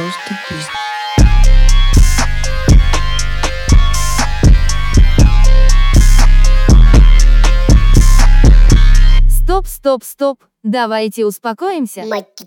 просто пиздец. Стоп, стоп, стоп. Давайте успокоимся.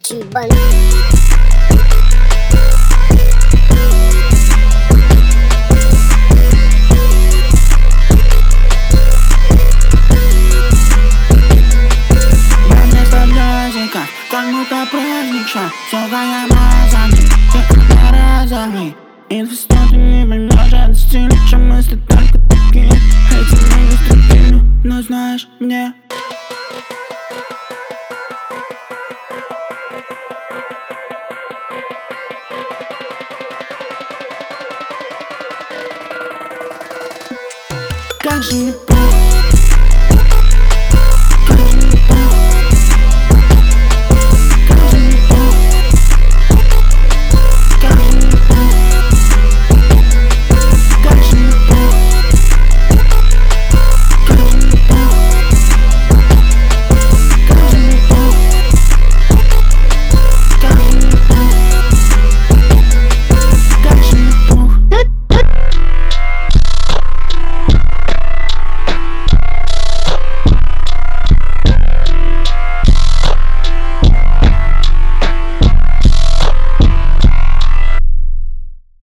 Как будто праздник шаг, сука, я мазанный, ты одноразовый. Инфестаты не поймешь от стиля, чем мысли только такие. Эти не стабильны, но знаешь мне. Как же не